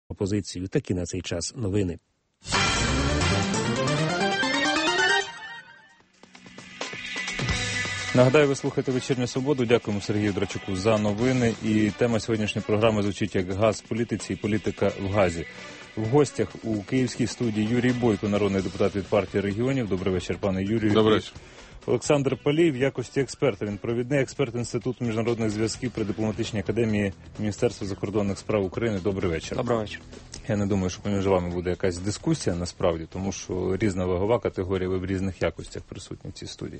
опозицію. Такі на цей час новини. Нагадаю, ви слухаєте «Вечірню Свободу». Дякуємо Сергію Драчуку за новини. І тема сьогоднішньої програми звучить як «Газ в політиці і політика в газі». В гостях у київській студії Юрій Бойко, народний депутат від партії регіонів. Добрий вечір, пане Юрію. Добрий вечір. Олександр Палій в якості експерта. Він провідний експерт Інституту міжнародних зв'язків при дипломатичній академії Міністерства закордонних справ України. Добрий вечір. Добрий вечір. Я не думаю, що поміж вами буде якась дискусія насправді, тому що різна вагова категорія, ви в різних якостях присутні в цій студії.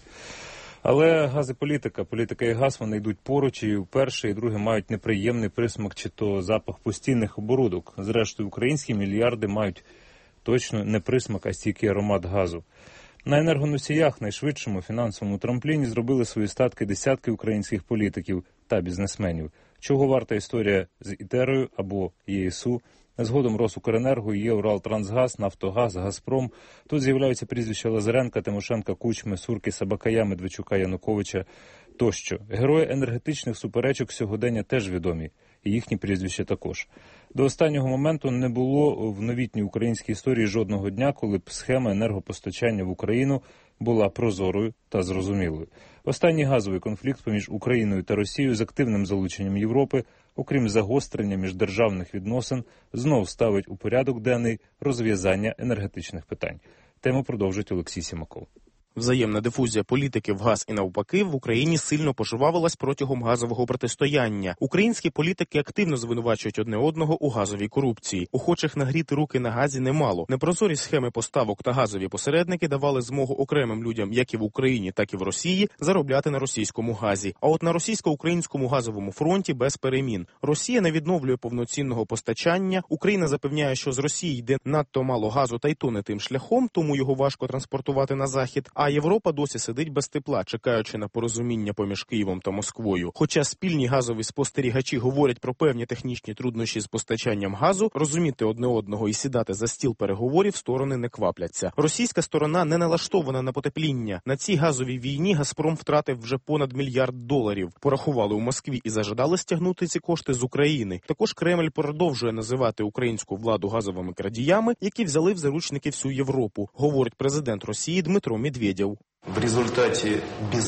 Але газ і політика і газ, вони йдуть поруч, і перше, і друге мають неприємний присмак чи то запах постійних оборудок. Зрештою, українські мільярди мають точно не присмак, а стійкий аромат газу. На енергоносіях, найшвидшому фінансовому трампліні, зробили свої статки десятки українських політиків та бізнесменів. Чого варта історія з ІТЕРою або ЄСУ? Згодом Росукренерго, Євротрансгаз, Нафтогаз, Газпром. Тут з'являються прізвища Лазаренка, Тимошенка, Кучми, Сурки, Сабакая, Медведчука, Януковича тощо. Герої енергетичних суперечок сьогодення теж відомі, і їхні прізвища також. До останнього моменту не було в новітній українській історії жодного дня, коли б схема енергопостачання в Україну була прозорою та зрозумілою. Останній газовий конфлікт поміж Україною та Росією з активним залученням Європи, окрім загострення міждержавних відносин, знов ставить у порядок денний розв'язання енергетичних питань. Тему продовжить Олексій Сімаков. Взаємна дифузія політики в газ і навпаки в Україні сильно пожвавилась протягом газового протистояння. Українські політики активно звинувачують одне одного у газовій корупції. Охочих нагріти руки на газі немало. Непрозорі схеми поставок та газові посередники давали змогу окремим людям, як і в Україні, так і в Росії, заробляти на російському газі. А от на російсько-українському газовому фронті без перемін. Росія не відновлює повноцінного постачання. Україна запевняє, що з Росії йде надто мало газу та й то не тим шляхом, тому його важко транспортувати на захід. А Європа досі сидить без тепла, чекаючи на порозуміння поміж Києвом та Москвою. Хоча спільні газові спостерігачі говорять про певні технічні труднощі з постачанням газу, розуміти одне одного і сідати за стіл переговорів сторони не квапляться. Російська сторона не налаштована на потепління. На цій газовій війні Газпром втратив вже понад $1 мільярд. Порахували у Москві і зажадали стягнути ці кошти з України. Також Кремль продовжує називати українську владу газовими крадіями, які взяли в заручники всю Європу, говорить президент Росії Дмитро Медведєв. В результаті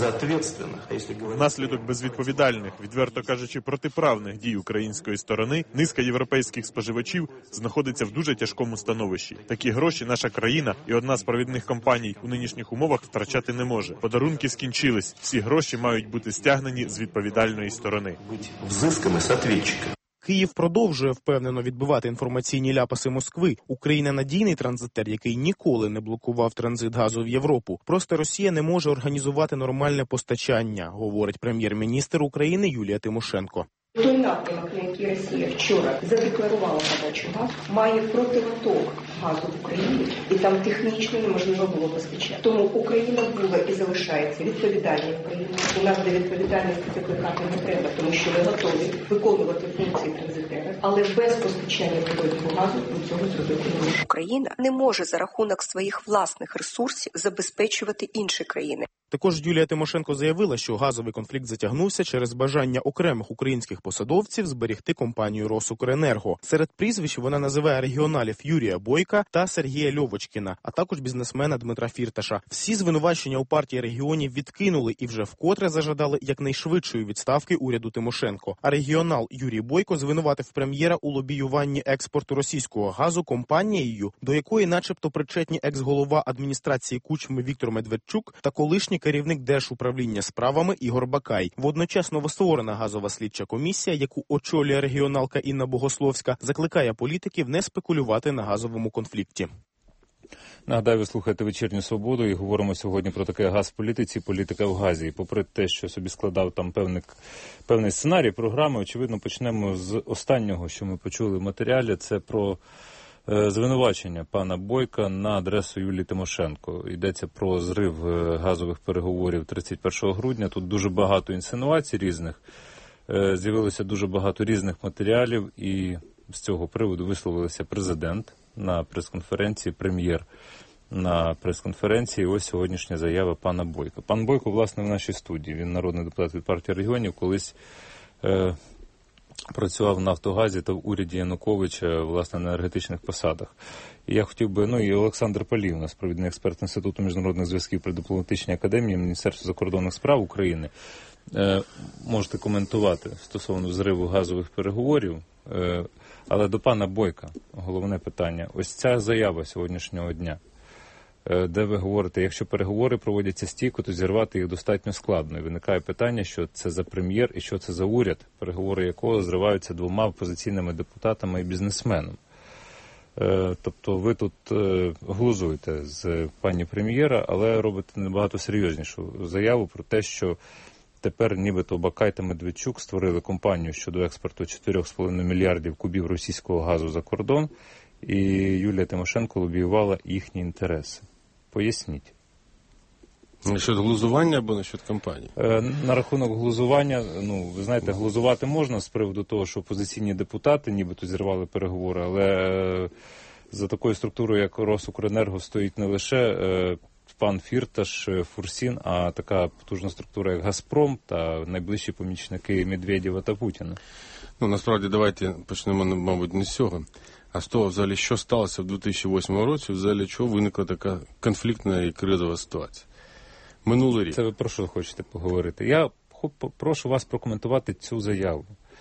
внаслідок безвідповідальних, відверто кажучи, протиправних дій української сторони, низка європейських споживачів знаходиться в дуже тяжкому становищі. Такі гроші наша країна і одна з провідних компаній у нинішніх умовах втрачати не може. Подарунки скінчились, всі гроші мають бути стягнені з відповідальної сторони. Бути взисками з відповідальника. Київ продовжує впевнено відбивати інформаційні ляпаси Москви. Україна – надійний транзитер, який ніколи не блокував транзит газу в Європу. Просто Росія не може організувати нормальне постачання, говорить прем'єр-міністр України Юлія Тимошенко. Той напрямок, на який Росія вчора задекларувала подачу газу, має противоток газу в Україні, і там технічно неможливо було постачати. Тому Україна була і залишається відповідальною країною. У нас до відповідальності закликати не треба, тому що ми готові виконувати функції транзитера, але без постачання природного газу ми цього зробити не можемо. Україна не може за рахунок своїх власних ресурсів забезпечувати інші країни. Також Юлія Тимошенко заявила, що газовий конфлікт затягнувся через бажання окремих українських посадовців зберегти компанію «Росукренерго». Серед прізвищ вона називає регіоналів Юрія Бойка та Сергія Льовочкіна, а також бізнесмена Дмитра Фірташа. Всі звинувачення у партії регіонів відкинули і вже вкотре зажадали якнайшвидшої відставки уряду Тимошенко. А регіонал Юрій Бойко звинуватив прем'єра у лобіюванні експорту російського газу компанією, до якої начебто причетні екс-голова адміністрації Кучми Віктор Медведчук та колишній керівник Держуправління справами Ігор Бакай. Водночас новостворена газова слідча комісія, яку очолює регіоналка Інна Богословська, закликає політиків не спекулювати на газовому конфлікті. Нагадаю, ви слухаєте «Вечірню Свободу» і говоримо сьогодні про таке газ в політиці, політика в газі. І попри те, що собі складав там певний сценарій програми, очевидно, почнемо з останнього, що ми почули в матеріалі. Це про звинувачення пана Бойка на адресу Юлії Тимошенко. Йдеться про зрив газових переговорів 31 грудня. Тут дуже багато інсинуацій різних. З'явилося дуже багато різних матеріалів, і з цього приводу висловилися президент на прес-конференції, прем'єр на прес-конференції. Ось сьогоднішня заява пана Бойка. Пан Бойко, власне, в нашій студії. Він народний депутат від партії регіонів, колись працював в «Нафтогазі» та в уряді Януковича, власне, на енергетичних посадах. І я хотів би, і Олександр Палій, у нас провідний експерт Інституту міжнародних зв'язків при дипломатичній академії Міністерства закордонних справ України. Можете коментувати стосовно зриву газових переговорів. Але до пана Бойка головне питання. Ось ця заява сьогоднішнього дня, де ви говорите, якщо переговори проводяться стійко, то зірвати їх достатньо складно. І виникає питання, що це за прем'єр і що це за уряд, переговори якого зриваються двома опозиційними депутатами і бізнесменом. Тобто ви тут глузуєте з пані прем'єра, але робите набагато серйознішу заяву про те, що тепер нібито Бакай та Медведчук створили компанію щодо експорту 4,5 мільярдів кубів російського газу за кордон, і Юлія Тимошенко лобіювала їхні інтереси. Поясніть. Насчет глузування або насчет компанії? На рахунок глузування, ви знаєте, глузувати можна з приводу того, що опозиційні депутати нібито зірвали переговори, але за такою структурою, як Росукренерго, стоїть не лише пан Фірташ, Фурсін, а така потужна структура, як Газпром та найближчі помічники Медведєва та Путіна. Насправді, давайте почнемо, мабуть, не з цього, а з того, взагалі, що сталося в 2008 році, взагалі, чого виникла така конфліктна і кризова ситуація. Минулий рік. Це ви про що хочете поговорити? Я прошу вас прокоментувати цю заяву.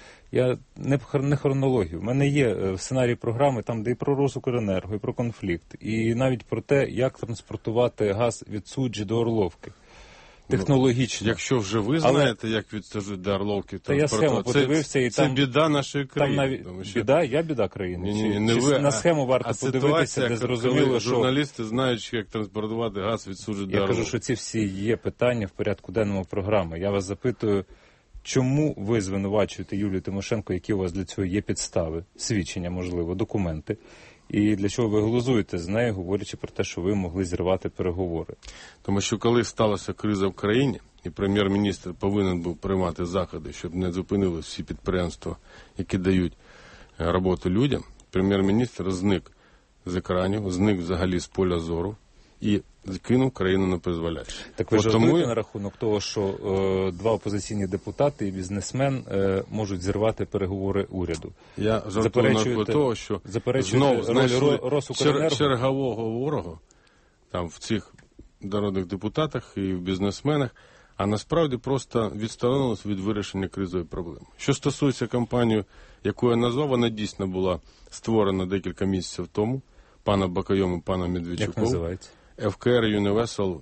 Я не хронологію. У мене є сценарій програми, там, де і про Росукренерго, і про конфлікт, і навіть про те, як транспортувати газ від Суджі до Орловки. Технологічно. Якщо вже ви знаєте, як від Суджі до Орловки транспортувати, я схему подивився, і це біда нашої країни. Там навіть біда? Я біда країни? Не ви, на схему варто подивитися, де зрозуміло, що... Журналісти знають, як транспортувати газ від Суджі до Орловки. Я кажу, що ці всі є питання в порядку денному програми. Я вас запитую, чому ви звинувачуєте Юлію Тимошенко, які у вас для цього є підстави, свідчення, можливо, документи, і для чого ви глузуєте з нею, говорячи про те, що ви могли зірвати переговори? Тому що коли сталася криза в країні, і прем'єр-міністр повинен був приймати заходи, щоб не зупинили всі підприємства, які дають роботу людям, прем'єр-міністр зник з екранів, зник взагалі з поля зору і кинув країну на призволяще. Так ви жартуєте на рахунок того, що два опозиційні депутати і бізнесмен можуть зірвати переговори уряду? Я жартую на рахунок того, що знову знайшли чергового ворога там в цих народних депутатах і в бізнесменах, а насправді просто відсторонилися від вирішення кризової проблеми. Що стосується компанії, яку я назвав, вона дійсно була створена декілька місяців тому, пана Бакаєм і пана Медведчуком. Як називається? FKR Universal,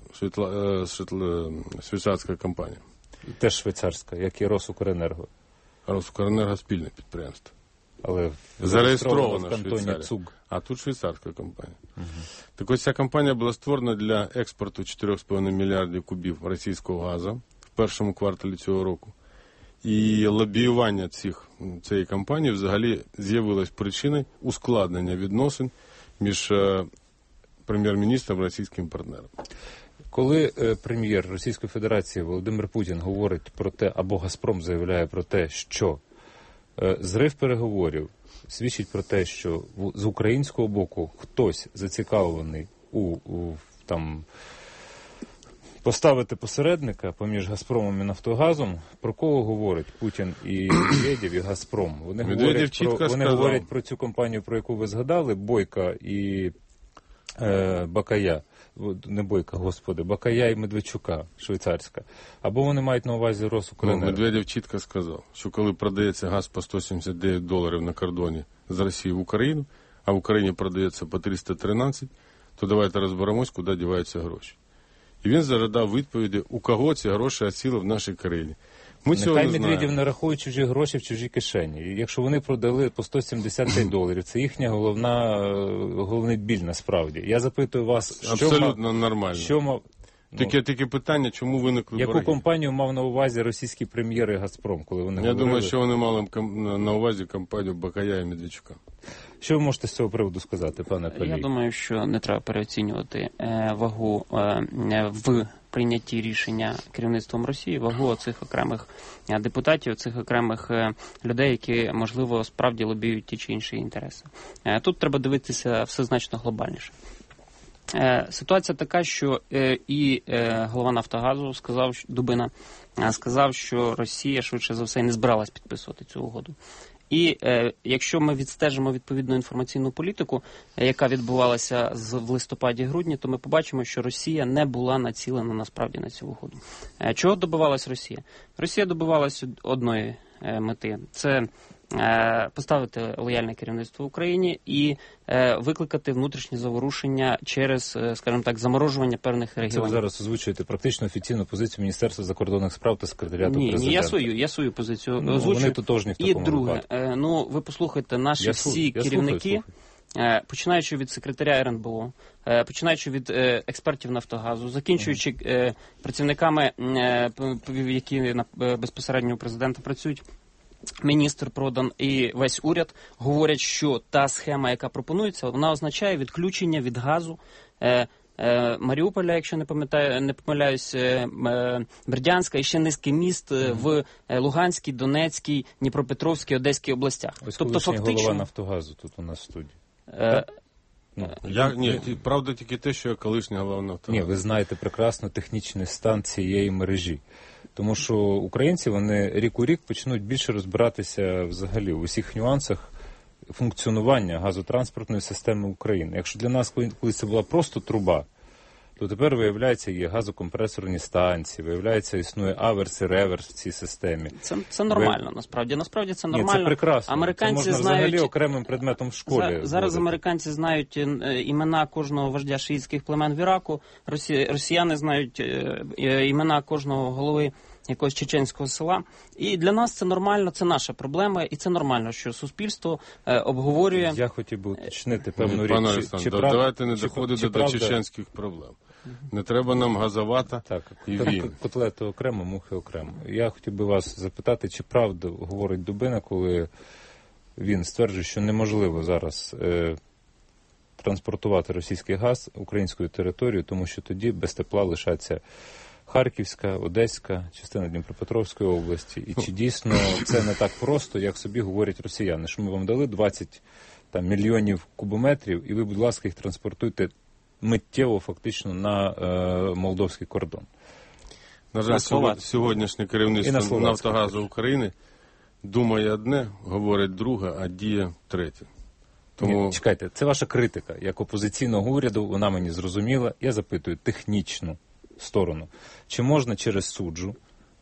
швейцарська компанія. Теж швейцарська, як і Росукренерго. Росукренерго спільне підприємство. Але зареєстрована в кантоні ЦУГ. А тут швейцарська компанія. Так ось ця компанія була створена для експорту 4,5 мільярдів кубів російського газу в першому кварталі цього року. І лобіювання цієї компанії взагалі з'явилось причиною ускладнення відносин між прем'єр-міністром і російським партнером. Коли прем'єр Російської Федерації Володимир Путін говорить про те, або Газпром заявляє про те, що зрив переговорів свідчить про те, що з українського боку хтось зацікавлений поставити посередника поміж Газпромом і Нафтогазом, про кого говорить Путін і Медведєв, і Газпром? Вони говорять про цю компанію, про яку ви згадали, Бойка і Бакая, не Бойка, господи, Бакая і Медведчука, швейцарська. Або вони мають на увазі Росукренерго. Медведєв чітко сказав, що коли продається газ по $179 на кордоні з Росії в Україну, а в Україні продається по 313, то давайте розберемось, куди діваються гроші. І він зажадав відповіді, у кого ці гроші осіли в нашій країні. Нехай Медведєв не рахує чужі гроші в чужій кишені. І якщо вони продали по $175, це їхня головний біль насправді. Я запитую вас, абсолютно нормально. Тільки питання, чому виникли борги? Яку компанію мав на увазі російський прем'єр і Газпром, коли вони говорили? Я думаю, що вони мали на увазі компанію Бакая і Медведчука. Що ви можете з цього приводу сказати, пане Палій? Я думаю, що не треба переоцінювати вагу в прийнятті рішення керівництвом Росії, вагу цих окремих депутатів, цих окремих людей, які, можливо, справді лобіюють ті чи інші інтереси. Тут треба дивитися все значно глобальніше. Ситуація така, що і голова Нафтогазу Дубина сказав, що Росія швидше за все не збиралась підписувати цю угоду. І якщо ми відстежимо відповідну інформаційну політику, яка відбувалася в листопаді-грудні, то ми побачимо, що Росія не була націлена насправді на цю угоду. Чого добивалась Росія? Росія добивалась одної мети – це поставити лояльне керівництво в Україні і викликати внутрішні заворушення через, скажімо так, заморожування певних регіонів. Це ви зараз озвучуєте практично офіційну позицію Міністерства закордонних справ та секретаріату президента. Ні, я свою позицію озвучую. Вони тотожні в такому випадку. І друге, ви послухайте, наші всі керівники, починаючи від секретаря РНБО, починаючи від експертів Нафтогазу, закінчуючи працівниками, які безпосередньо у президента працюють, міністр Продан і весь уряд говорять, що та схема, яка пропонується, вона означає відключення від газу Маріуполя, якщо не помиляюсь, Бердянська і ще низки міст в Луганській, Донецькій, Дніпропетровській, Одеській областях. Ось тобто фактично голова Нафтогазу тут у нас в студії. Правда тільки те, що я колишня голова Нафтогазу. Ні, ви знаєте прекрасно технічний стан цієї мережі. Тому що українці, вони рік у рік почнуть більше розбиратися взагалі у всіх нюансах функціонування газотранспортної системи України. Якщо для нас колись це була просто труба, то тепер, виявляється, є газокомпресорні станції, виявляється, існує аверс і реверс в цій системі. Це нормально, насправді. Насправді це нормально. Ні, це прекрасно. Американці це можна знають, взагалі окремим предметом в школі. Зараз американці знають імена кожного вождя шиїтських племен в Іраку, росіяни знають імена кожного голови якогось чеченського села. І для нас це нормально, це наша проблема, і це нормально, що суспільство обговорює... Я хотів би уточнити певну річ. Пане Олександр, давайте не доходити до чеченських проблем. Не треба нам газовата і він. Котлети окремо, мухи окремо. Я хотів би вас запитати, чи правда говорить Дубина, коли він стверджує, що неможливо зараз транспортувати російський газ українською територією, тому що тоді без тепла лишаться Харківська, Одеська, частина Дніпропетровської області. І чи дійсно це не так просто, як собі говорять росіяни, що ми вам дали 20 мільйонів кубометрів, і ви, будь ласка, їх транспортуйте миттєво фактично на молдовський кордон. На жаль, сьогоднішнє керівництво Нафтогазу України думає одне, говорить друге, а діє третє. Тому... Ні, чекайте, це ваша критика. Як опозиційного уряду, вона мені зрозуміла. Я запитую технічну сторону. Чи можна через суджу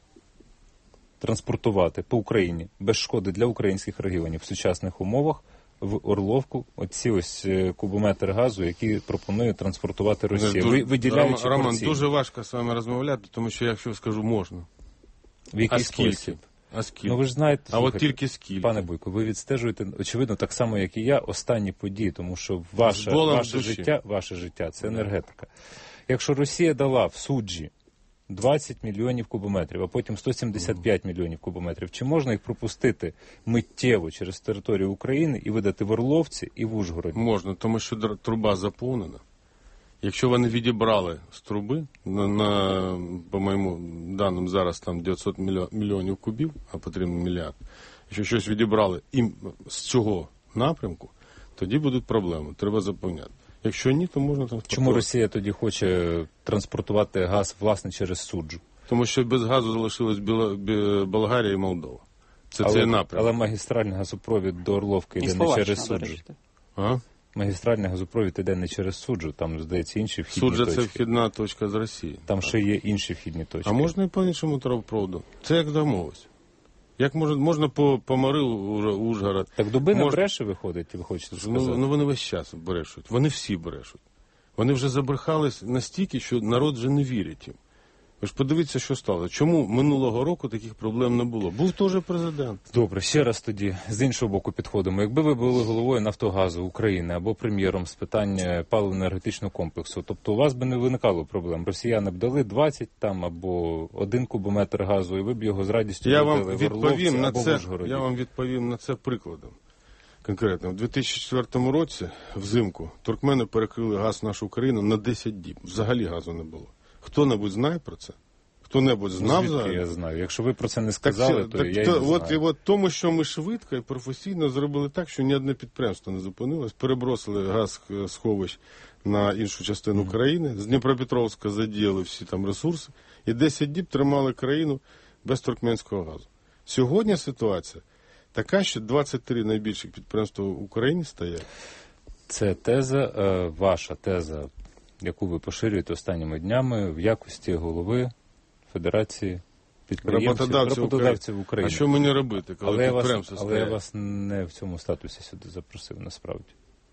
транспортувати по Україні без шкоди для українських регіонів в сучасних умовах в Орловку оці ось кубометр газу, які пропонує транспортувати Росія? Виділяючи Роман, дуже важко з вами розмовляти, тому що якщо скажу можна. В який спосіб? А скільки? Ну ви ж знаєте, слухайте, от тільки скільки? Пане Бойко, ви відстежуєте, очевидно, так само, як і я, останні події, тому що ваше життя – це енергетика. Якщо Росія дала в суджі 20 мільйонів кубометрів, а потім 175 мільйонів кубометрів, чи можна їх пропустити миттєво через територію України і видати в Орловці і в Ужгороді? Можна, тому що труба заповнена. Якщо вони відібрали з труби, по моєму даним, зараз там 900 мільйонів кубів, а потрібно мільярд, якщо щось відібрали з цього напрямку, тоді будуть проблеми, треба заповняти. Якщо ні, то можна транспортувати. Чому Росія тоді хоче транспортувати газ, власне, через суджу? Тому що без газу залишилась Болгарія і Молдова. Це цей напрямок. Але магістральний газопровід до Орловки йде не через суджу. Магістральний газопровід йде не через суджу, там, здається, інші вхідні точки. Суджа – це вхідна точка з Росії. Там ще є інші вхідні точки. А можна і по іншому трубопроводу. Це як домовилось. Як можна по Марилу Ужгород. Так Дубина бреше виходить, ви хочете сказати? Ну вони весь час брешуть. Вони всі брешуть. Вони вже забрехались настільки, що народ вже не вірить їм. Ви ж подивіться, що стало. Чому минулого року таких проблем не було? Був теж президент. Добре, ще раз тоді з іншого боку підходимо. Якби ви були головою Нафтогазу України або прем'єром з питань паливно-енергетичного комплексу, тобто у вас би не виникало проблем. Росіяни б дали 20 там або 1 кубометр газу, і ви б його з радістю видали в Орловці або в Ужгороді. Я вам відповім на це прикладом. Конкретно, в 2004 році, взимку, туркмени перекрили газ в нашу країну на 10 діб. Взагалі газу не було. Хто-небудь знає про це? Хто-небудь знав взагалі? Я знаю. Якщо ви про це не сказали, то я і не знаю. От тому, що ми швидко і професійно зробили так, що ні одне підприємство не зупинилось, перебросили газ сховищ на іншу частину країни, з Дніпропетровська задіяли всі там ресурси, і 10 діб тримали країну без туркменського газу. Сьогодні ситуація така, що 23 найбільших підприємства в Україні стоять. Це теза, ваша теза, яку ви поширюєте останніми днями в якості голови Федерації роботодавців України. А що мені робити, коли підприємство стоять? Але я вас не в цьому статусі сюди запросив, насправді.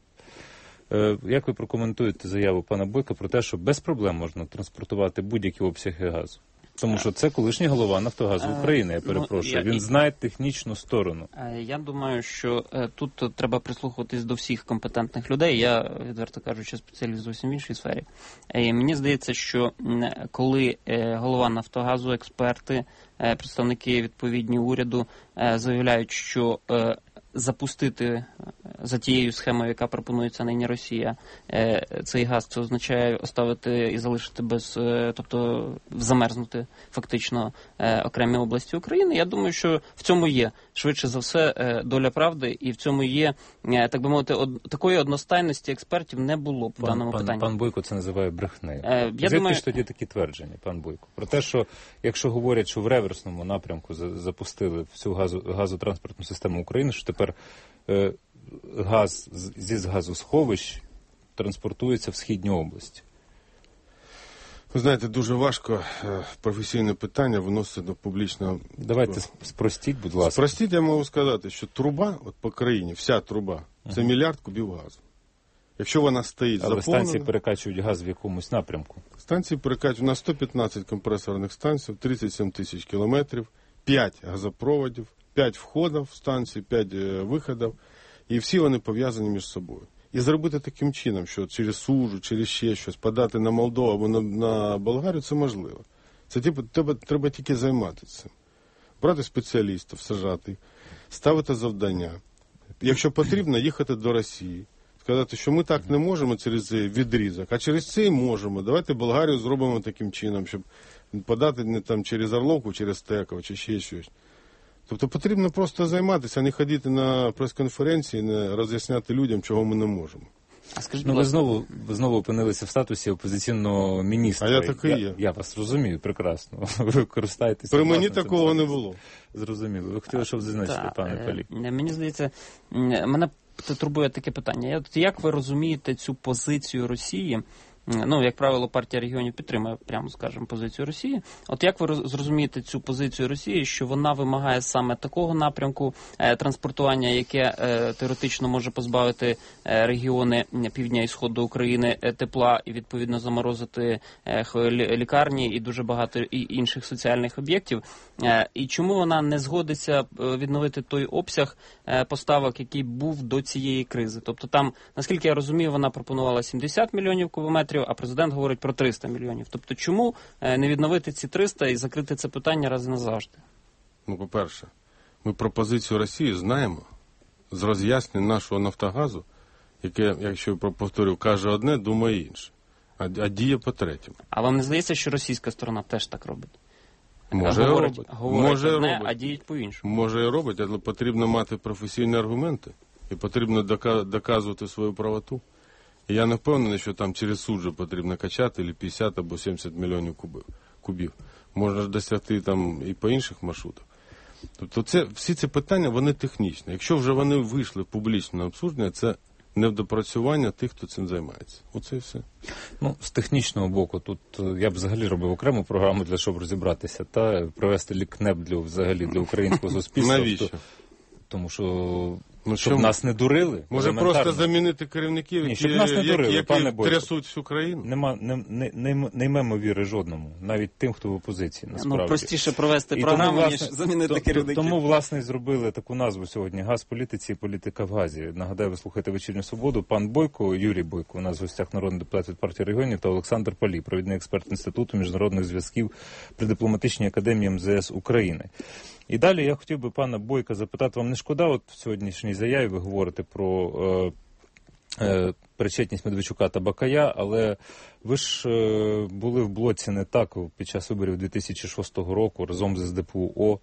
Як ви прокоментуєте заяву пана Бойка про те, що без проблем можна транспортувати будь-які обсяги газу? Тому що це колишній голова Нафтогазу України, я перепрошую. Він знає технічну сторону. Я думаю, що тут треба прислухатись до всіх компетентних людей. Я, відверто кажучи, спеціаліст зовсім в іншій сфері. І мені здається, що коли голова Нафтогазу, експерти, представники відповідні уряду заявляють, що запустити за тією схемою, яка пропонується нині Росія, цей газ, це означає оставити і залишити тобто замерзнути фактично окремі області України. Я думаю, що в цьому є, швидше за все, доля правди, і в цьому є, так би мовити, такої одностайності експертів не було по даному питанню. Пан Бойко це називає брехнею. Звідки ж тоді такі твердження, пан Бойко? Про те, що якщо говорять, що в реверсному напрямку запустили всю газотранспортну систему України, що тепер газ зі газосховищ транспортується в східні області. Ви знаєте, дуже важко професійне питання виносити до публічного... Давайте спростіть, будь ласка. Спростіть, я можу сказати, що труба по країні, вся труба, це мільярд кубів газу. Якщо вона стоїть заповнена... Але станції перекачують газ в якомусь напрямку. Станції перекачують на 115 компресорних станцій, 37 тисяч кілометрів, 5 газопроводів, 5 входів в станції, 5 виходів, і всі вони пов'язані між собою. І зробити таким чином, що через Сужу, через ще щось, подати на Молдову або на Болгарію, це можливо. Це треба тільки займатися цим. Брати спеціалістів, сажати, ставити завдання. Якщо потрібно, їхати до Росії. Сказати, що ми так не можемо через відрізок, а через це і можемо. Давайте Болгарію зробимо таким чином, щоб подати не там через Орловку, через Теково, чи ще щось. Тобто потрібно просто займатися, а не ходити на прес-конференції, не роз'ясняти людям, чого ми не можемо. А скажіть, ви знову опинилися в статусі опозиційного міністра. А я такий є. Я вас розумію прекрасно. Ви користаєтеся. При мені такого не було. Зрозуміло. Ви хотіли, щоб зазначити, пане Палій? Мені здається, мене турбує таке питання. Як ви розумієте цю позицію Росії? Ну, як правило, партія регіонів підтримує, прямо скажемо, позицію Росії. От як ви зрозумієте цю позицію Росії, що вона вимагає саме такого напрямку транспортування, яке теоретично може позбавити регіони півдня і сходу України тепла і, відповідно, заморозити лікарні і дуже багато інших соціальних об'єктів? І чому вона не згодиться відновити той обсяг поставок, який був до цієї кризи? Тобто там, наскільки я розумію, вона пропонувала 70 мільйонів кубометрів, а президент говорить про 300 мільйонів. Тобто чому не відновити ці 300 і закрити це питання раз і назавжди? Ну, по-перше, ми про позицію Росії знаємо з роз'яснень нашого Нафтогазу, яке, якщо я повторю, каже одне, думає інше, а діє по-третьому. А вам не здається, що російська сторона теж так робить? Може робить. Говорить одне, а діють по-іншому. Може і робить, але потрібно мати професійні аргументи і потрібно доказувати свою правоту. І я не впевнений, що там через суджу потрібно качати або 50 або 70 мільйонів кубів. Можна ж досягти там і по інших маршрутах. Тобто всі ці питання, вони технічні. Якщо вже вони вийшли в публічне обсуждення, це недопрацювання тих, хто цим займається. Оце і все. Ну, з технічного боку, тут я б взагалі робив окрему програму, щоб розібратися та провести лікнеп для українського суспільства. Навіщо? Тому що щоб нас не дурили. Може просто замінити керівників, які трясуть всю країну? Не ймемо віри жодному, навіть тим, хто в опозиції, насправді. Ну, простіше провести програму, ніж замінити керівників. Тому, власне, зробили таку назву сьогодні «Газ політиці і політика в газі». Нагадаю, ви слухаєте «Вечірню свободу». Пан Бойко, Юрій Бойко, у нас в гостях народний депутат від партії регіонів, та Олександр Палій, провідний експерт Інституту міжнародних зв'язків при дипломатичній академії МЗС України. І далі я хотів би пана Бойка запитати, вам не шкода, от в сьогоднішній заяві ви говорите про причетність Медведчука та Бакая, але ви ж були в блоці не так під час виборів 2006 року разом з СДПУ,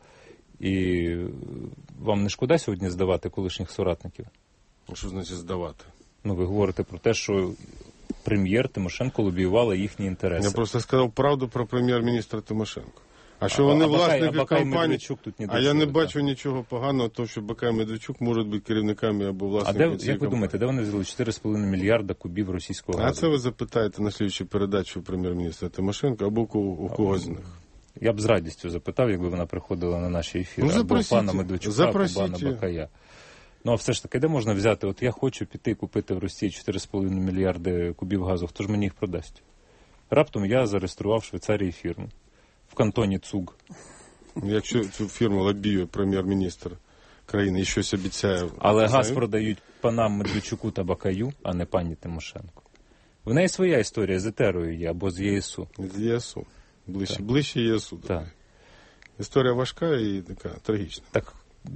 і вам не шкода сьогодні здавати колишніх соратників? Що значить здавати? Ну, ви говорите про те, що прем'єр Тимошенко лобіювала їхні інтереси. Я просто сказав правду про прем'єр-міністра Тимошенко. А що вони власники компанії? А я не бачу нічого поганого, тому що Бакай і Медведчук можуть бути керівниками або власниками цієї компанії. Як ви думаєте, де вони взяли 4,5 мільярда кубів російського газу? А це ви запитаєте на слідчій передачі у прем'єр-міністра Тимошенко або у когось з них. Я б з радістю запитав, якби вона приходила на наші ефіри. Або пана Медведчука, або пана Бакая. Ну, а все ж таки, де можна взяти? От я хочу піти купити в Росії 4,5 мільярди кубів газу. Хто ж мені їх продасть? Раптом я зареєстрував в Швейцарії фірму. В кантоні Цуг. Якщо цю фірму лобіює прем'єр-міністр країни і щось обіцяє... Але газ продають панам Медведчуку та Бакаю, а не пані Тимошенко. В неї своя історія з ЕТЕРою є, або з ЄСУ. З ЄСУ. Ближче ЄСУ. Так. Історія важка і така трагічна. Так,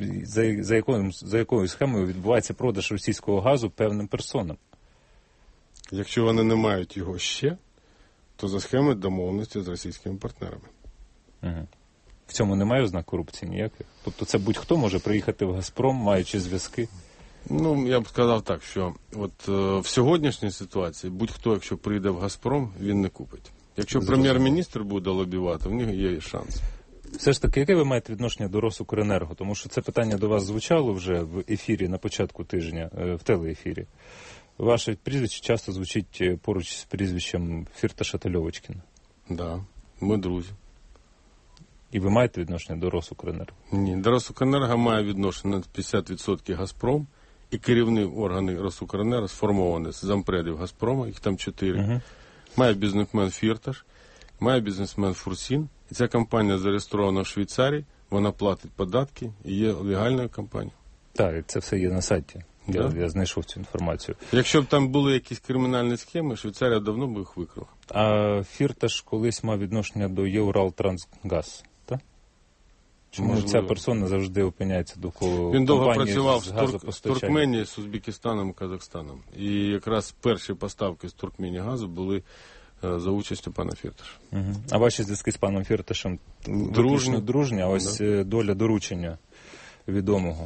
за якою схемою відбувається продаж російського газу певним персонам? Якщо вони не мають його ще, то за схемою домовленості з російськими партнерами. Угу. В цьому немає ознак корупції ніяких? Тобто це будь-хто може приїхати в «Газпром», маючи зв'язки? Ну, я б сказав так, що от в сьогоднішній ситуації будь-хто, якщо прийде в «Газпром», він не купить. Якщо прем'єр-міністр буде лобівати, в нього є шанс. Все ж таки, яке ви маєте відношення до Росукренерго? Тому що це питання до вас звучало вже в ефірі на початку тижня, в телеефірі. Ваше прізвище часто звучить поруч з прізвищем Фірташа та Льовочкіна. Так, да, ми друзі. І ви маєте відношення до Росукренерго? Ні, до Росукренерго має відношення на 50% «Газпром», і керівні органи Росукренерго сформовані з зампредів «Газпрома», їх там 4. Угу. Має бізнесмен Фірташ, має бізнесмен Фурсін. І ця компанія зареєстрована в Швейцарії, вона платить податки і є легальною компанією. Так, і це все є на сайті. Я знайшов цю інформацію. Якщо б там були якісь кримінальні схеми, Швейцарія давно б їх викрила. А Фірташ колись мав відношення до Євралтрансгаз, так? Чому ця персона завжди опиняється довкола Він довго працював з Туркменією, з Узбекистаном, Казахстаном. І якраз перші поставки з Туркменії газу були за участю пана Фірташа. Угу. А ваші зв'язки з паном Фірташем дружні, а ось доля доручення відомого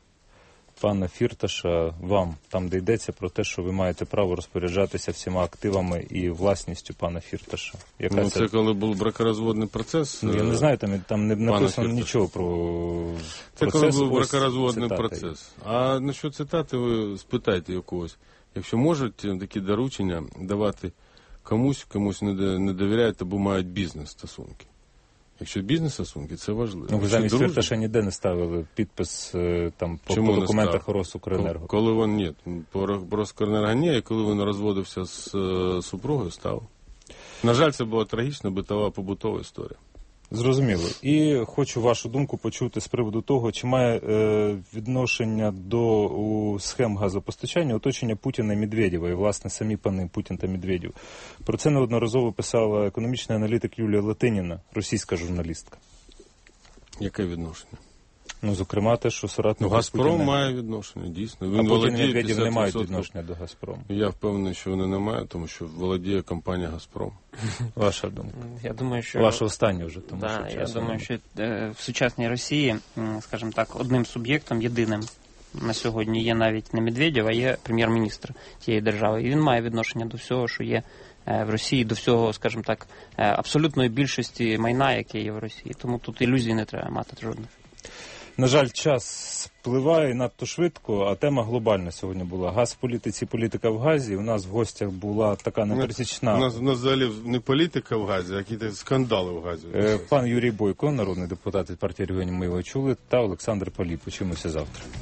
пана Фірташа вам, там де йдеться про те, що ви маєте право розпоряджатися всіма активами і власністю пана Фірташа. Це коли був бракоразводний процес? Я не знаю, там не написано нічого про процес. Це коли був бракоразводний процес. А насчет цитати ви спитайте у когось. Якщо можуть такі доручення давати комусь не довіряють або мають бізнес-стосунки. Якщо бізнес-стосунки, це важливо. Ну, ви замість Фірташа ніде не ставили підпис там по документах Росукренерго? Коли він, ні, по Росукренерго ні, і коли він розводився з супругою, став. На жаль, це була трагічна побутова історія. Зрозуміло. І хочу вашу думку почути з приводу того, чи має відношення до схем газопостачання оточення Путіна і Медведєва, і, власне, самі пани Путін та Медведєв. Про це неодноразово писала економічний аналітик Юлія Латиніна, російська журналістка. Яке відношення? Ну, зокрема, те, що соратник Газпром Путіна... має відношення, дійсно. Він Путін і Медведєв не мають відношення до Газпрому. Я впевнений, що вони не мають, тому що володіє компанія Газпром. Ваша думка? Я думаю, що... Ваша остання вже, тому що я думаю, що в сучасній Росії, скажімо так, одним суб'єктом, єдиним на сьогодні є навіть не Медведєв, а є прем'єр-міністр тієї держави. І він має відношення до всього, що є в Росії, до всього, скажімо так, абсолютної більшості майна, яке є в Росії. Тому тут ілюзій не треба мати жодних. На жаль, час спливає надто швидко, а тема глобальна сьогодні була. Газ в політиці, політика в газі. У нас в гостях була така непересічна... У нас взагалі не політика в газі, а якісь скандали в газі. Пан Юрій Бойко, народний депутат від партії регіонів, ми його чули, та Олександр Палій. Почуємося завтра.